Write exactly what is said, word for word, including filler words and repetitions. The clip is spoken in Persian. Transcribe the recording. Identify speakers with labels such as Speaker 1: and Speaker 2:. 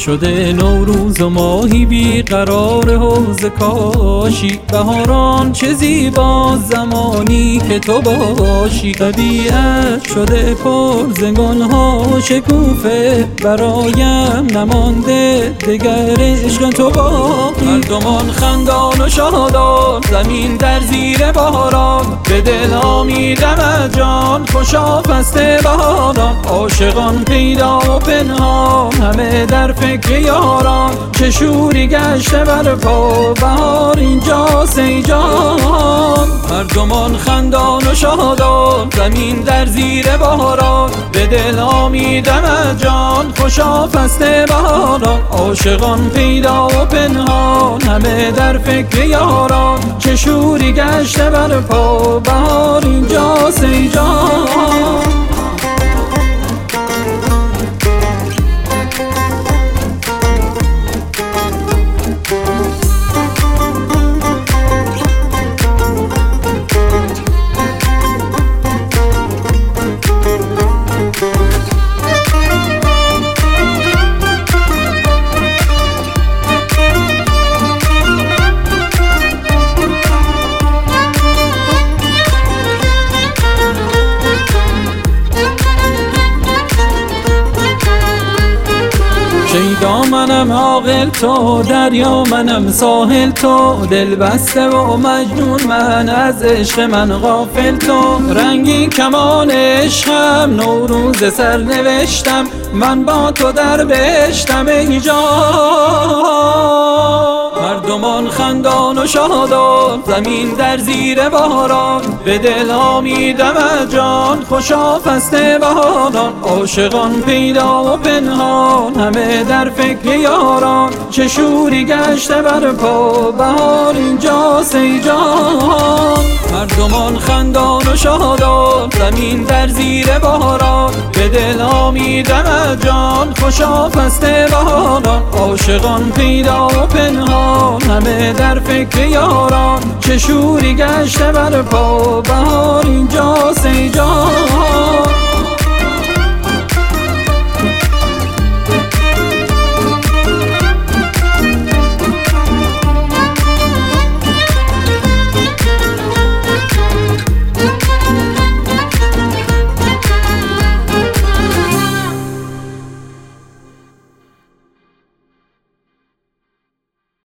Speaker 1: شده نوروز و ماهی بی قرار حوض کاشی، بهاران چه زیبا زمانی که تو باشی. طبیعت شده پر ز گلها شکوفه، برایم نمانده دگر عشق تو باقی. مردمان خندان و شادان، زمین در زیر باران، به دل آمیدم جان خوشا فصل بهاران. عاشقان پیدا و پنهان، همه در فکر یاران، چه شوری گشته بر پا بهار اینجاست ای جان. مردمان خندان و شادان، زمین در زیر باران، به دل آمیدم جان خوشا فصل بهاران. عاشقان پیدا و پنهان، همه در فکر یاران، چه شوری گشته بر پا بهار اینجاست ای جان. شیدا منم عاقل تو، دریا منم ساحل تو، دل بسته و مجنون من، از عشق من غافل تو. رنگی کمان عشقم، نوروز سر نوشتم، من با تو در بهشتم ای جان. مردمان خندان و شادان، زمین در زیر باران، به دل آمیدم جان خوشا فصل بهاران. عاشقان پیدا و پنهان، همه در فکر یاران، چه شوری گشته بر پا بهار اینجاست ای جان. مردمان خندان و شادان، زمین در زیر باران، به دل آمیدم جان خوشا فصل بهاران. عاشقان پیدا و پنهان، همه در فکر یاران، چه شوری گشته بر پا بهار اینجاست ای جان.